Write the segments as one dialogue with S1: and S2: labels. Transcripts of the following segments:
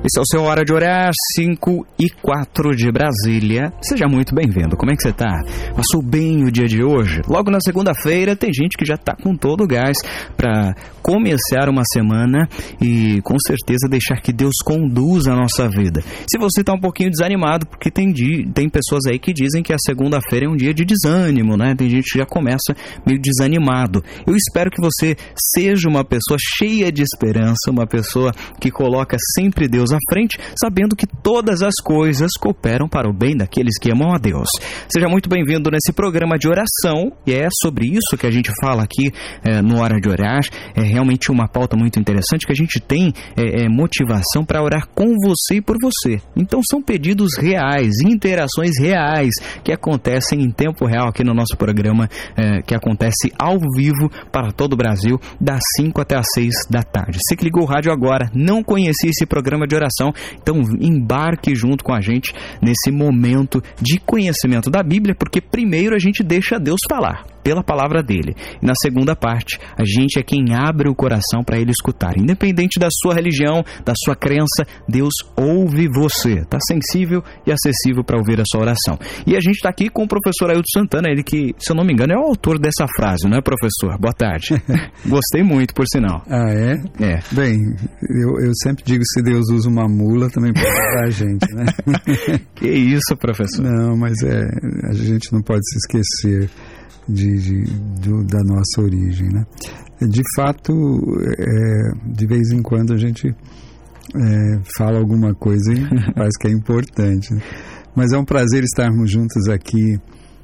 S1: Esse é o seu Hora de Orar, 5:04 de Brasília. Seja muito bem-vindo. Como é que você tá? Passou bem o dia de hoje? Logo na segunda-feira tem gente que já tá com todo o gás para começar uma semana e com certeza deixar que Deus conduza a nossa vida. Se você tá um pouquinho desanimado, porque tem pessoas aí que dizem que a segunda-feira é um dia de desânimo, né? Tem gente que já começa meio desanimado. Eu espero que você seja uma pessoa cheia de esperança, uma pessoa que coloca sempre Deus à frente, sabendo que todas as coisas cooperam para o bem daqueles que amam a Deus. Seja muito bem-vindo nesse programa de oração, e é sobre isso que a gente fala aqui no Hora de Orar. É realmente uma pauta muito interessante, que a gente tem motivação para orar com você e por você. Então são pedidos reais, interações reais, que acontecem em tempo real aqui no nosso programa, que acontece ao vivo para todo o Brasil, das 5 até as 6 da tarde. Você que ligou o rádio agora, não conhecia esse programa de oração, então embarque junto com a gente nesse momento de conhecimento da Bíblia, porque primeiro a gente deixa Deus falar pela palavra dele, e na segunda parte a gente é quem abre o coração para ele escutar. Independente da sua religião, da sua crença, Deus ouve você, está sensível e acessível para ouvir a sua oração. E a gente está aqui com o professor Ailton Santana, ele que, se eu não me engano, é o autor dessa frase, não é, professor? Boa tarde. Gostei muito, por sinal.
S2: Ah, é?
S1: É.
S2: Bem, eu sempre digo, se Deus usa uma mula, também pode usar a gente, né?
S1: Que isso, professor?
S2: Não, mas a gente não pode se esquecer da nossa origem, né? De fato, de vez em quando a gente fala alguma coisa e parece que é importante, né? Mas é um prazer estarmos juntos aqui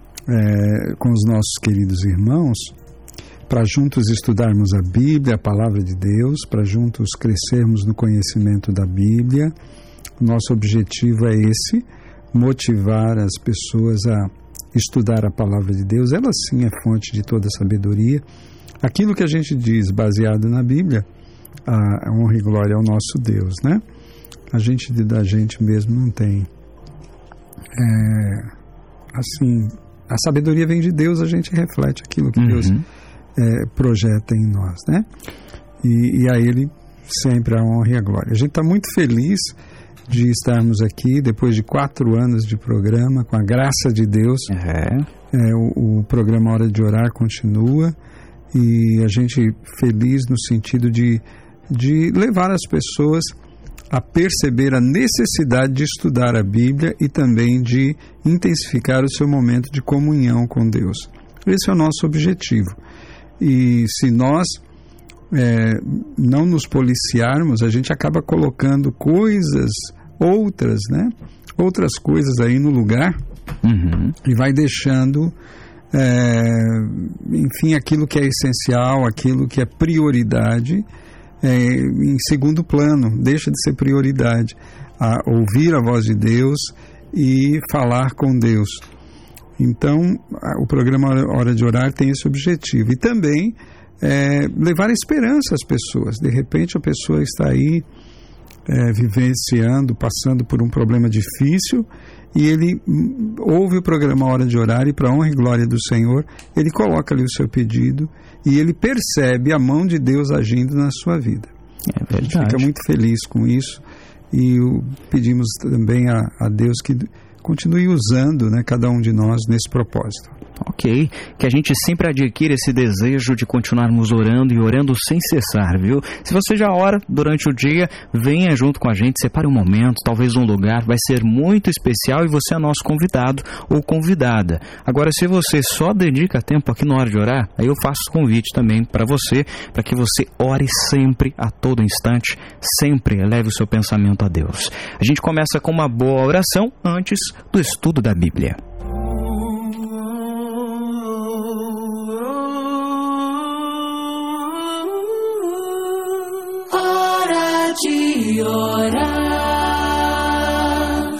S2: com os nossos queridos irmãos, para juntos estudarmos a Bíblia, a Palavra de Deus, para juntos crescermos no conhecimento da Bíblia. Nosso objetivo é esse, motivar as pessoas a estudar a Palavra de Deus. Ela sim é fonte de toda sabedoria. Aquilo que a gente diz baseado na Bíblia, a honra e glória ao nosso Deus, né? A gente da gente mesmo não tem. Assim, a sabedoria vem de Deus, a gente reflete aquilo que Deus projeta em nós, né? E a Ele sempre a honra e a glória. A gente está muito feliz de estarmos aqui depois de 4 anos de programa, com a graça de Deus. O programa Hora de Orar continua, e a gente feliz no sentido de levar as pessoas a perceber a necessidade de estudar a Bíblia e também de intensificar o seu momento de comunhão com Deus. Esse é o nosso objetivo. E se nós não nos policiarmos, a gente acaba colocando outras coisas aí no lugar, e vai deixando, enfim, aquilo que é essencial, aquilo que é prioridade, em segundo plano, deixa de ser prioridade, a ouvir a voz de Deus e falar com Deus. Então, o programa Hora de Orar tem esse objetivo, e também levar esperança às pessoas. De repente a pessoa está aí vivenciando, passando por um problema difícil, e ele ouve o programa Hora de Orar, e para a honra e glória do Senhor, ele coloca ali o seu pedido e ele percebe a mão de Deus agindo na sua vida.
S1: É verdade.
S2: A gente fica muito feliz com isso, e pedimos também a Deus que continue usando, né, cada um de nós nesse propósito.
S1: Ok, que a gente sempre adquira esse desejo de continuarmos orando e orando sem cessar, viu? Se você já ora durante o dia, venha junto com a gente, separe um momento, talvez um lugar, vai ser muito especial, e você é nosso convidado ou convidada. Agora, se você só dedica tempo aqui na Hora de Orar, aí eu faço o convite também para você, para que você ore sempre, a todo instante, sempre eleve o seu pensamento a Deus. A gente começa com uma boa oração antes do estudo da Bíblia.
S3: De orar.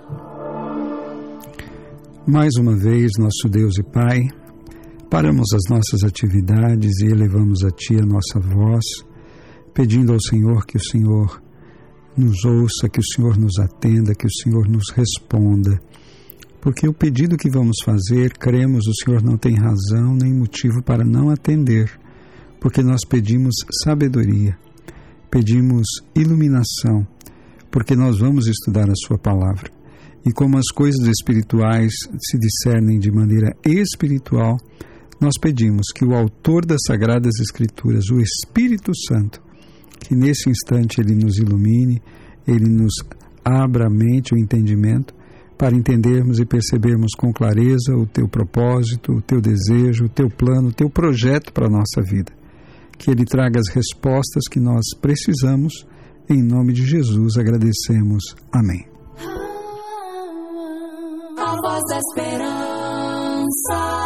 S2: Mais uma vez, nosso Deus e Pai, paramos as nossas atividades e elevamos a Ti a nossa voz, pedindo ao Senhor que o Senhor nos ouça, que o Senhor nos atenda, que o Senhor nos responda, porque o pedido que vamos fazer, cremos, o Senhor não tem razão nem motivo para não atender, porque nós pedimos sabedoria, pedimos iluminação, porque nós vamos estudar a sua palavra. E como as coisas espirituais se discernem de maneira espiritual, nós pedimos que o autor das Sagradas Escrituras, o Espírito Santo, que nesse instante ele nos ilumine, ele nos abra a mente, o entendimento, para entendermos e percebermos com clareza o teu propósito, o teu desejo, o teu plano, o teu projeto para a nossa vida. Que ele traga as respostas que nós precisamos. Em nome de Jesus agradecemos. Amém.
S3: A voz da esperança.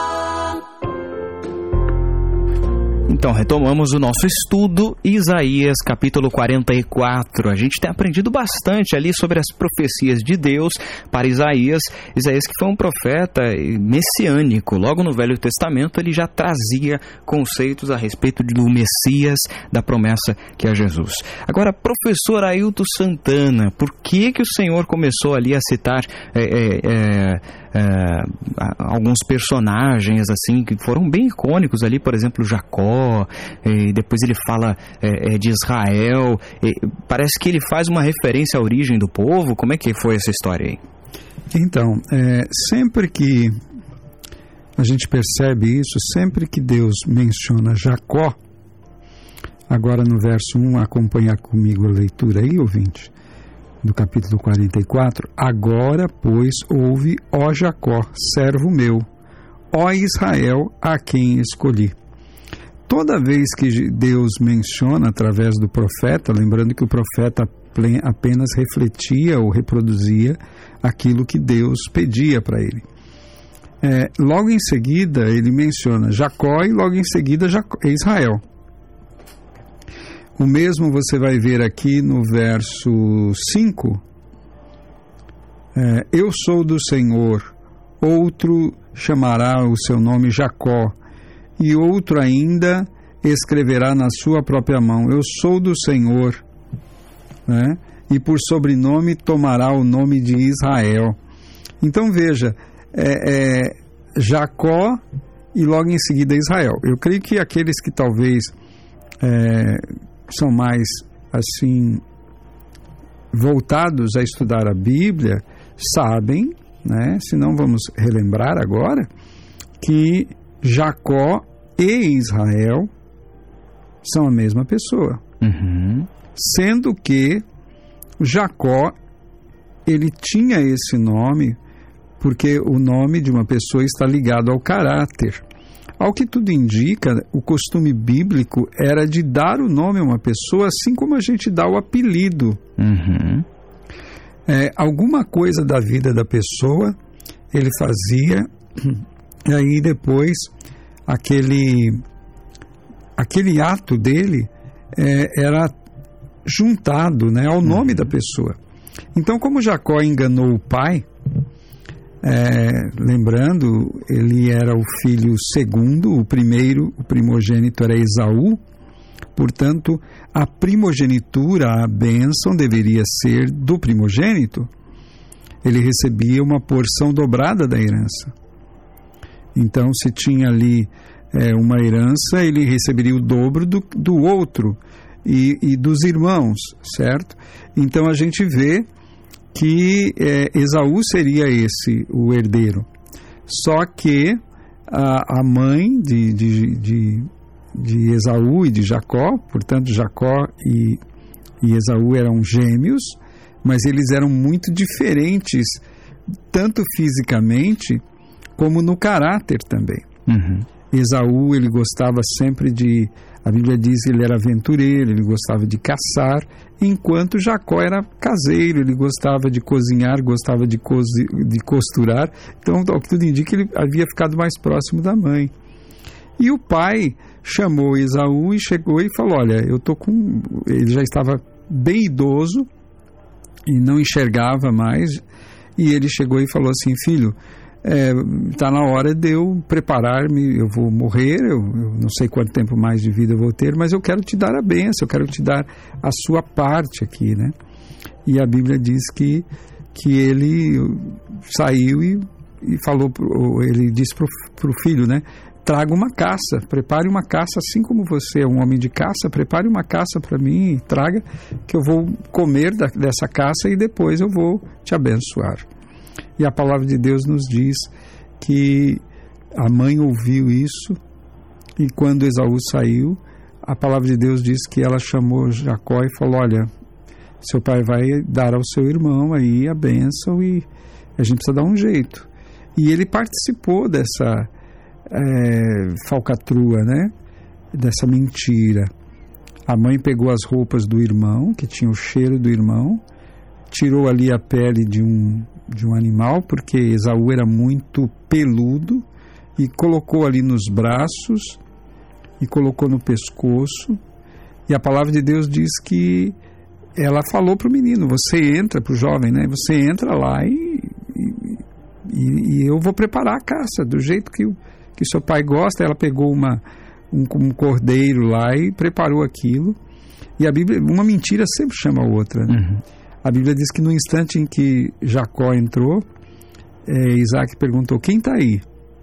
S1: Então, retomamos o nosso estudo, Isaías, capítulo 44. A gente tem aprendido bastante ali sobre as profecias de Deus para Isaías. Isaías, que foi um profeta messiânico. Logo no Velho Testamento, ele já trazia conceitos a respeito do Messias, da promessa que é Jesus. Agora, professor Ailton Santana, por que o senhor começou ali a citar alguns personagens assim que foram bem icônicos ali, por exemplo, Jacó, e depois ele fala de Israel, parece que ele faz uma referência à origem do povo? Como é que foi essa história aí?
S2: Então, sempre que a gente percebe isso, sempre que Deus menciona Jacó, agora no verso 1, acompanha comigo a leitura aí, ouvinte, do capítulo 44, agora, pois, ouve, ó Jacó, servo meu, ó Israel, a quem escolhi. Toda vez que Deus menciona através do profeta, lembrando que o profeta apenas refletia ou reproduzia aquilo que Deus pedia para ele. Logo em seguida, ele menciona Jacó e logo em seguida Israel. O mesmo você vai ver aqui no verso 5. Eu sou do Senhor, outro chamará o seu nome Jacó, e outro ainda escreverá na sua própria mão, eu sou do Senhor, né? E por sobrenome tomará o nome de Israel. Então veja, Jacó e logo em seguida Israel. Eu creio que aqueles que talvez são mais assim voltados a estudar a Bíblia sabem, né? Se não vamos relembrar agora, que Jacó e Israel são a mesma pessoa.
S1: Uhum.
S2: Sendo que Jacó, ele tinha esse nome porque o nome de uma pessoa está ligado ao caráter. Ao que tudo indica, o costume bíblico era de dar o nome a uma pessoa assim como a gente dá o apelido.
S1: Uhum.
S2: Alguma coisa da vida da pessoa ele fazia, e aí depois aquele ato dele era juntado, né, ao nome da pessoa. Então, como Jacó enganou o pai, lembrando, ele era o filho segundo, o primogênito era Esaú, portanto, a primogenitura, a bênção deveria ser do primogênito. Ele recebia uma porção dobrada da herança. Então, se tinha ali uma herança, ele receberia o dobro do outro e dos irmãos, certo? Então, a gente vê que Esaú seria o herdeiro. Só que a mãe de Esaú e de Jacó, portanto, Jacó e Esaú eram gêmeos, mas eles eram muito diferentes, tanto fisicamente como no caráter também.
S1: Uhum.
S2: Esaú, ele gostava sempre a Bíblia diz que ele era aventureiro, ele gostava de caçar, enquanto Jacó era caseiro, ele gostava de cozinhar, gostava de costurar. Então, ao que tudo indica, ele havia ficado mais próximo da mãe. E o pai chamou Esaú e chegou e falou, olha, ele já estava bem idoso e não enxergava mais, e ele chegou e falou assim, filho, está na hora de eu preparar-me, eu vou morrer, eu não sei quanto tempo mais de vida eu vou ter, mas eu quero te dar a bênção, eu quero te dar a sua parte aqui, né? E a Bíblia diz que ele saiu e falou, ele disse para o filho, né? traga uma caça, prepare uma caça, assim como você é um homem de caça, prepare uma caça para mim e traga, que eu vou comer dessa caça e depois eu vou te abençoar. E a palavra de Deus nos diz que a mãe ouviu isso, e quando Esaú saiu, a palavra de Deus diz que ela chamou Jacó e falou: olha, seu pai vai dar ao seu irmão aí a bênção e a gente precisa dar um jeito. E ele participou dessa falcatrua, né? Dessa mentira. A mãe pegou as roupas do irmão, que tinha o cheiro do irmão, tirou ali a pele de um animal, porque Esaú era muito peludo, e colocou ali nos braços, e colocou no pescoço, e a palavra de Deus diz que ela falou para o menino, você entra, para o jovem, né? Você entra lá e eu vou preparar a caça, do jeito que seu pai gosta. Ela pegou um cordeiro lá e preparou aquilo. E a Bíblia, uma mentira sempre chama a outra, né? Uhum. A Bíblia diz que no instante em que Jacó entrou, Isaac perguntou: quem está aí?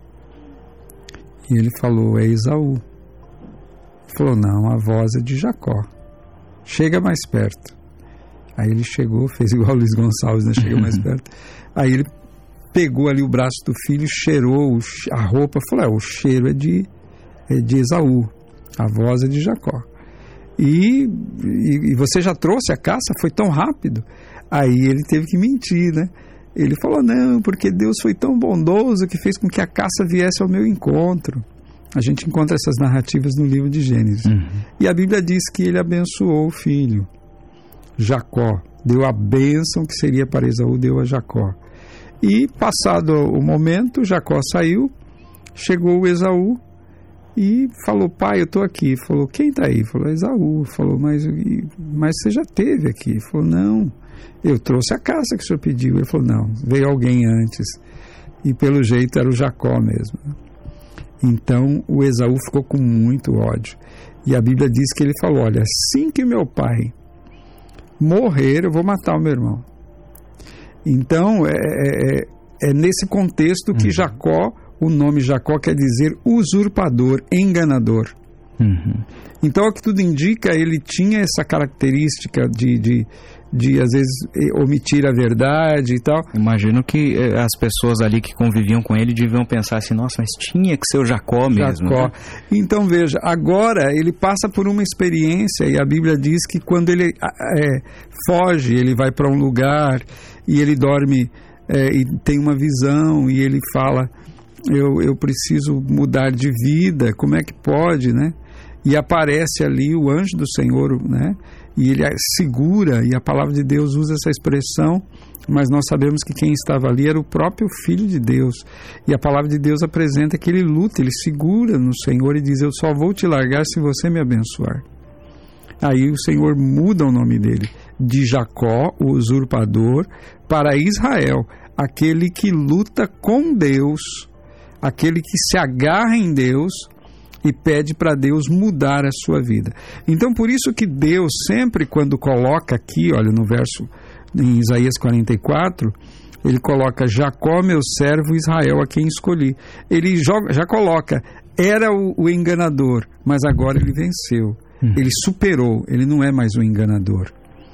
S2: E ele falou: é Esaú. Ele falou: não, a voz é de Jacó. Chega mais perto. Aí ele chegou, fez igual o Luiz Gonçalves, né? Chega mais perto. Aí ele pegou ali o braço do filho, cheirou a roupa, falou: o cheiro é de Esaú, a voz é de Jacó. E você já trouxe a caça? Foi tão rápido? Aí ele teve que mentir, né? Ele falou: não, porque Deus foi tão bondoso que fez com que a caça viesse ao meu encontro. A gente encontra essas narrativas no livro de Gênesis. Uhum. E a Bíblia diz que ele abençoou o filho, Jacó. Deu a bênção que seria para Esaú, deu a Jacó. E passado o momento, Jacó saiu, chegou o Esaú e falou: pai, eu estou aqui. Falou: quem está aí? Falou: Esaú. Falou: mas você já esteve aqui? Falou: não, eu trouxe a caça que o senhor pediu. Ele falou: não, veio alguém antes. E pelo jeito era o Jacó mesmo. Então o Esaú ficou com muito ódio. E a Bíblia diz que ele falou: olha, assim que meu pai morrer, eu vou matar o meu irmão. Então é nesse contexto que Jacó, o nome Jacó quer dizer usurpador, enganador. Uhum. Então, o que tudo indica, ele tinha essa característica de às vezes omitir a verdade e tal.
S1: Imagino que as pessoas ali que conviviam com ele deviam pensar assim: nossa, mas tinha que ser o Jacó mesmo. Jacó.
S2: Né? Então veja, agora ele passa por uma experiência, e a Bíblia diz que quando ele foge, ele vai para um lugar e ele dorme e tem uma visão, e ele fala: eu preciso mudar de vida, como é que pode, né? E aparece ali o anjo do Senhor, né? E ele segura, e a palavra de Deus usa essa expressão, mas nós sabemos que quem estava ali era o próprio Filho de Deus. E a palavra de Deus apresenta que ele luta, ele segura no Senhor e diz: eu só vou te largar se você me abençoar. Aí o Senhor muda o nome dele, de Jacó, o usurpador, para Israel, aquele que luta com Deus, aquele que se agarra em Deus e pede para Deus mudar a sua vida. Então, por isso que Deus sempre, quando coloca aqui, olha, no verso, em Isaías 44, ele coloca: Jacó, meu servo, Israel, a quem escolhi. Ele já coloca: era o enganador, mas agora ele venceu. Ele superou, ele não é mais o enganador.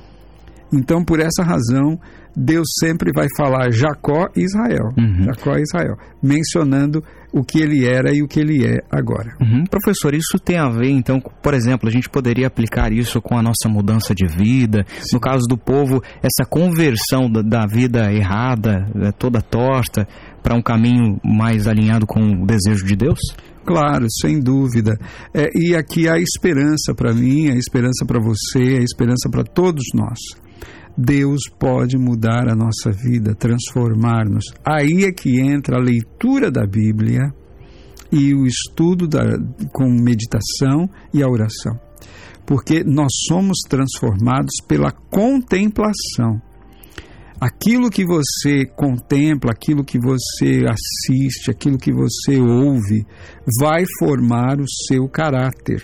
S2: Então, por essa razão, Deus sempre vai falar Jacó e Israel. Jacó e Israel, mencionando o que ele era e o que ele é agora.
S1: Professor, isso tem a ver, então, por exemplo, a gente poderia aplicar isso com a nossa mudança de vida? Sim. No caso do povo, essa conversão da vida errada, toda torta, para um caminho mais alinhado com o desejo de Deus?
S2: Claro, sem dúvida. E aqui há esperança para mim, há esperança para você, há esperança para todos nós. Deus pode mudar a nossa vida, transformar-nos. Aí é que entra a leitura da Bíblia e o estudo com meditação e a oração. Porque nós somos transformados pela contemplação. Aquilo que você contempla, aquilo que você assiste, aquilo que você ouve, vai formar o seu caráter.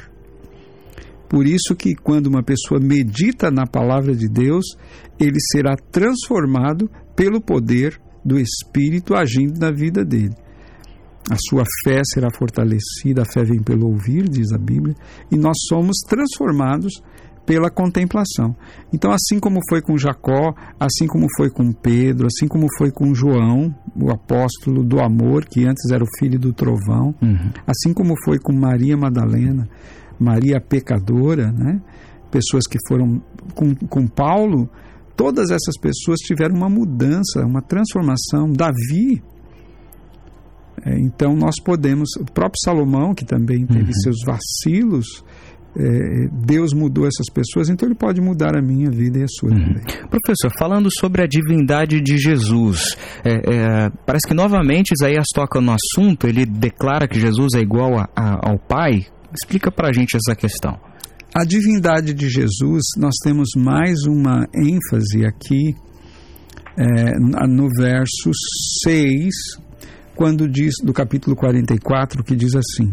S2: Por isso que quando uma pessoa medita na palavra de Deus, ele será transformado pelo poder do Espírito agindo na vida dele. a sua fé será fortalecida, a fé vem pelo ouvir, diz a Bíblia, e nós somos transformados pela contemplação. Então, assim como foi com Jacó, assim como foi com Pedro, assim como foi com João, o apóstolo do amor, que antes era o filho do trovão, assim como foi com Maria Madalena, Maria pecadora, né? Pessoas que foram com Paulo, todas essas pessoas tiveram uma mudança, uma transformação. Davi, então nós podemos, o próprio Salomão, que também teve seus vacilos, Deus mudou essas pessoas, então Ele pode mudar a minha vida e a sua também.
S1: Professor, falando sobre a divindade de Jesus, parece que novamente Isaías toca no assunto, ele declara que Jesus é igual ao Pai. Explica pra gente essa questão.
S2: A divindade de Jesus, nós temos mais uma ênfase aqui no verso 6, quando diz, do capítulo 44, que diz assim: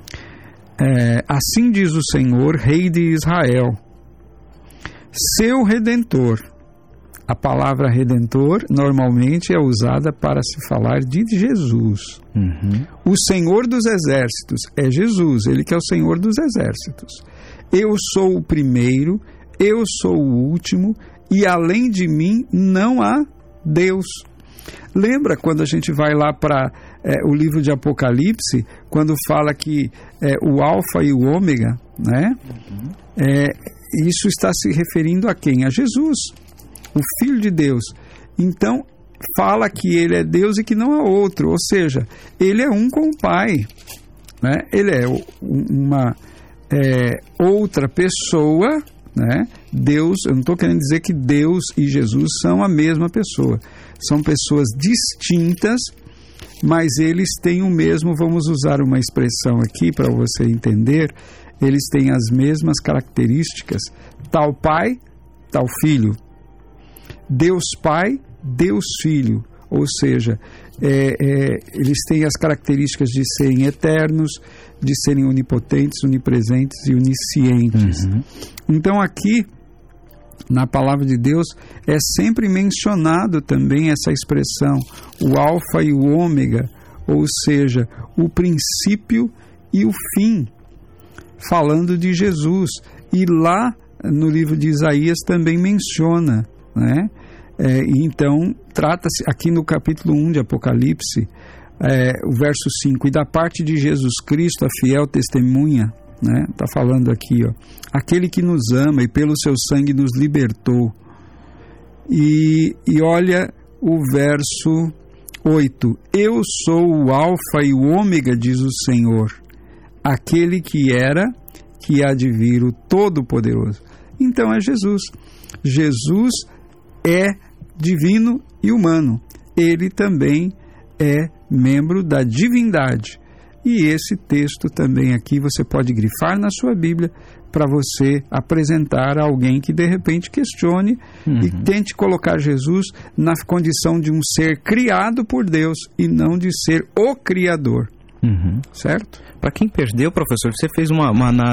S2: assim diz o Senhor, Rei de Israel, seu Redentor. A palavra Redentor normalmente é usada para se falar de Jesus. O Senhor dos Exércitos é Jesus, Ele que é o Senhor dos Exércitos. Eu sou o primeiro, eu sou o último, e além de mim não há Deus. Lembra quando a gente vai lá para o livro de Apocalipse, quando fala que o Alfa e o Ômega, né? Isso está se referindo a quem? A Jesus, o Filho de Deus. Então, fala que Ele é Deus e que não há outro, ou seja, Ele é um com o Pai, né? Ele é uma outra pessoa, né? Deus, eu não estou querendo dizer que Deus e Jesus são a mesma pessoa, são pessoas distintas, mas eles têm o mesmo, vamos usar uma expressão aqui para você entender, eles têm as mesmas características, tal Pai, tal Filho, Deus Pai, Deus Filho, ou seja, eles têm as características de serem eternos, de serem onipotentes, onipresentes e oniscientes. Então aqui, na palavra de Deus, é sempre mencionado também essa expressão, o alfa e o ômega, ou seja, o princípio e o fim, falando de Jesus. E lá no livro de Isaías também menciona, né? Então, trata-se aqui no capítulo 1 de Apocalipse, o verso 5, e da parte de Jesus Cristo, a fiel testemunha, né? Está falando aqui, ó, aquele que nos ama e pelo seu sangue nos libertou. E olha o verso 8, eu sou o alfa e o ômega, diz o Senhor, aquele que era, que há de vir, o Todo-Poderoso. Então é Jesus. Jesus é divino e humano. Ele também é membro da divindade. E esse texto também aqui você pode grifar na sua Bíblia para você apresentar a alguém que de repente questione e tente colocar Jesus na condição de um ser criado por Deus e não de ser o Criador. Certo?
S1: Para quem perdeu, professor, você fez uma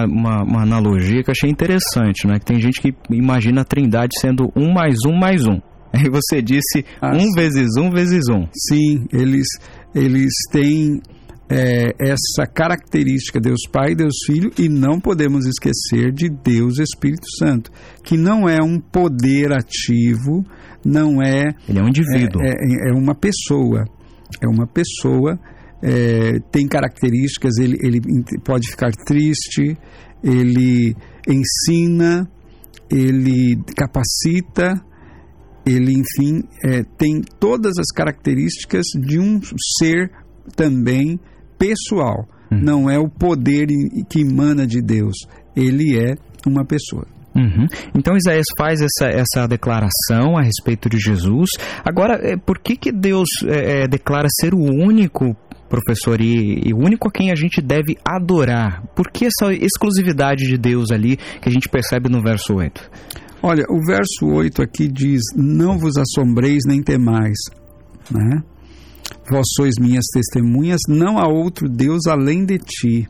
S1: analogia que eu achei interessante, né? Que tem gente que imagina a Trindade sendo 1 mais 1 mais 1. Aí você disse 1 vezes 1 vezes 1.
S2: Sim, eles têm essa característica, Deus Pai e Deus Filho, e não podemos esquecer de Deus Espírito Santo, que não é um poder ativo, não é...
S1: Ele é um indivíduo.
S2: É uma pessoa. É uma pessoa... tem características, ele pode ficar triste, ele ensina, ele capacita, ele, enfim, tem todas as características de um ser também pessoal. Não é o poder que emana de Deus, ele é uma pessoa.
S1: Então Isaías faz essa declaração a respeito de Jesus. Agora, por que Deus declara ser o único, professor, e o único a quem a gente deve adorar? Por que essa exclusividade de Deus ali que a gente percebe no verso 8?
S2: Olha, o verso 8 aqui diz, não vos assombreis nem temais, né? Vós sois minhas testemunhas, não há outro Deus além de ti.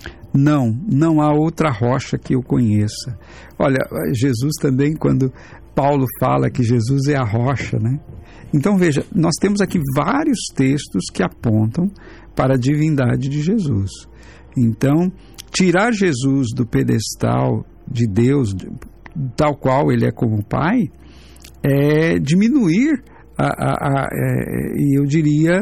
S2: Não há outra rocha que eu conheça. Olha, Jesus também, quando Paulo fala que Jesus é a rocha, né? Então veja, nós temos aqui vários textos que apontam para a divindade de Jesus. Então, tirar Jesus do pedestal de Deus, tal qual ele é como Pai, é diminuir, e eu diria,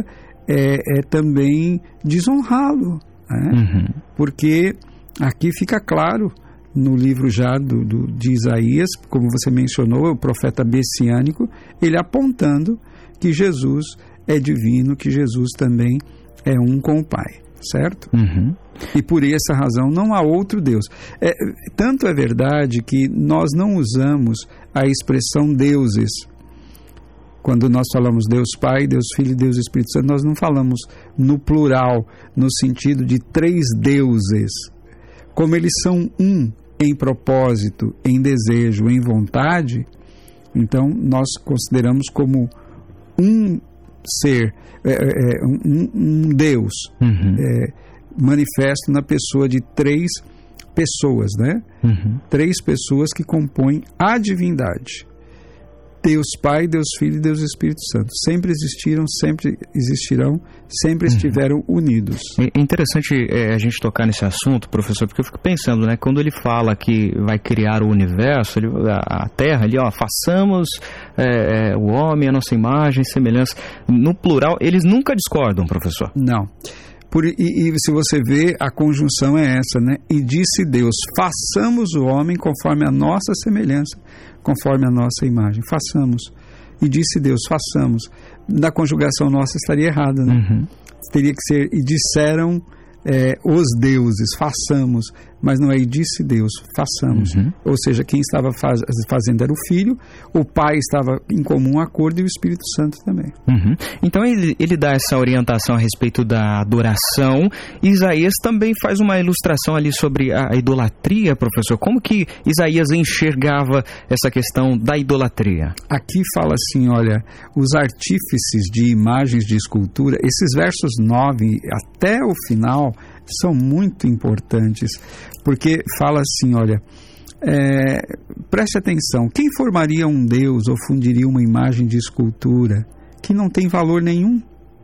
S2: também desonrá-lo, né? Porque aqui fica claro, no livro já de Isaías, como você mencionou, o profeta messiânico, ele apontando que Jesus é divino, que Jesus também é um com o Pai, certo? E por essa razão não há outro Deus. Tanto é verdade que nós não usamos a expressão deuses. Quando nós falamos Deus Pai, Deus Filho e Deus Espírito Santo, nós não falamos no plural, no sentido de 3 deuses. Como eles são um em propósito, em desejo, em vontade, então nós consideramos como um ser, um Deus, manifesto na pessoa de 3 pessoas, né? 3 pessoas que compõem a divindade. Deus Pai, Deus Filho e Deus Espírito Santo. Sempre existiram, sempre existirão, sempre estiveram unidos.
S1: É interessante a gente tocar nesse assunto, professor, porque eu fico pensando, né? Quando ele fala que vai criar o universo, a Terra, ali, façamos o homem, a nossa imagem, semelhança. No plural, eles nunca discordam, professor?
S2: Não. E se você vê, a conjunção é essa, né? E disse Deus, façamos o homem conforme a nossa semelhança, conforme a nossa imagem. Façamos. E disse Deus, façamos. Na conjugação nossa estaria errada, né? Teria que ser, e disseram os deuses, façamos. Mas não é, e disse Deus, façamos. Ou seja, quem estava fazendo era o Filho, o Pai estava em comum acordo e o Espírito Santo também.
S1: Então ele dá essa orientação a respeito da adoração. Isaías também faz uma ilustração ali sobre a idolatria, professor. Como que Isaías enxergava essa questão da idolatria?
S2: Aqui fala assim, olha, os artífices de imagens de escultura, esses versos 9 até o final são muito importantes, porque fala assim, olha, preste atenção, quem formaria um Deus ou fundiria uma imagem de escultura que não tem valor nenhum?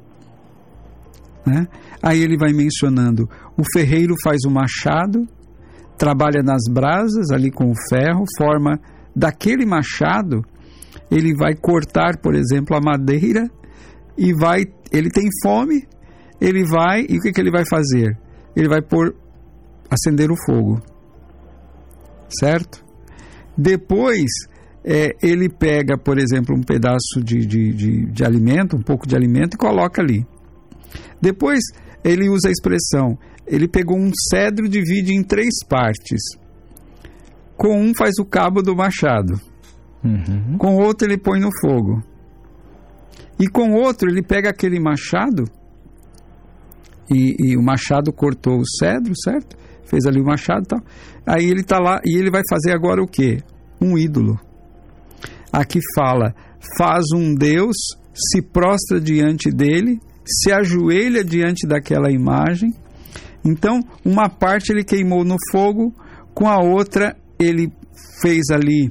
S2: Né? Aí ele vai mencionando, o ferreiro faz o machado, trabalha nas brasas ali com o ferro, forma daquele machado, ele vai cortar, por exemplo, a madeira e ele tem fome, ele vai, e o que ele vai fazer? Ele vai acender o fogo, certo? Depois, ele pega, por exemplo, um pedaço de alimento, um pouco de alimento, e coloca ali. Depois, ele usa a expressão, ele pegou um cedro e divide em 3 partes. Com um faz o cabo do machado, com outro ele põe no fogo, e com outro ele pega aquele machado, e o machado cortou o cedro, certo? Fez ali o machado e tal. Aí ele está lá e ele vai fazer agora o quê? Um ídolo. Aqui fala, faz um Deus, se prostra diante dele, se ajoelha diante daquela imagem. Então, uma parte ele queimou no fogo, com a outra ele fez ali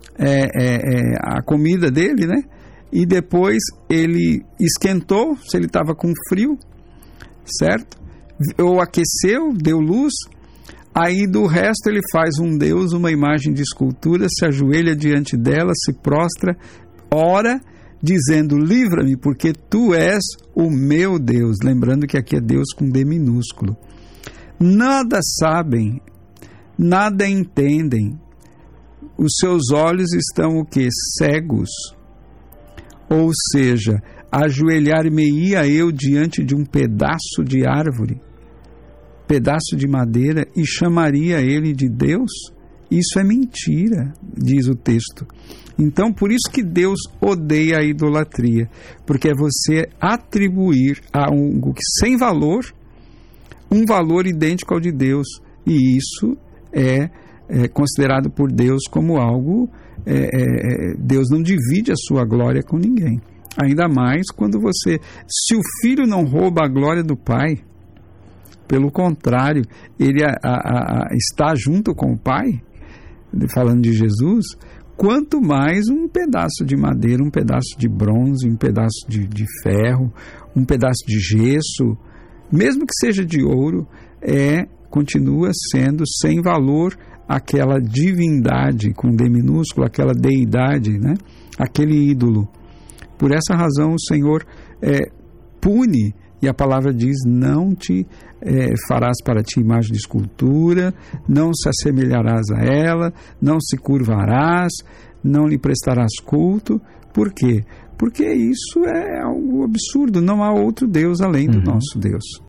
S2: a comida dele, né? E depois ele esquentou, se ele estava com frio, certo? Ou aqueceu, deu luz, aí do resto ele faz um Deus, uma imagem de escultura, se ajoelha diante dela, se prostra, ora, dizendo, livra-me, porque tu és o meu Deus, lembrando que aqui é Deus com D minúsculo. Nada sabem, nada entendem, os seus olhos estão o quê? Cegos. Ou seja, ajoelhar-me-ia eu diante de um pedaço de árvore, pedaço de madeira, e chamaria ele de Deus? Isso é mentira, diz o texto. Então, por isso que Deus odeia a idolatria, porque é você atribuir a algo que sem valor, um valor idêntico ao de Deus, e isso é considerado por Deus como algo, Deus não divide a sua glória com ninguém. Ainda mais quando se o filho não rouba a glória do pai, pelo contrário, ele está junto com o pai, falando de Jesus, quanto mais um pedaço de madeira, um pedaço de bronze, um pedaço de ferro, um pedaço de gesso, mesmo que seja de ouro, continua sendo sem valor aquela divindade com D minúsculo, aquela deidade, né? Aquele ídolo. Por essa razão o Senhor pune, e a palavra diz: não te farás para ti imagem de escultura, não se assemelharás a ela, não se curvarás, não lhe prestarás culto. Por quê? Porque isso é algo absurdo, não há outro Deus além do nosso Deus.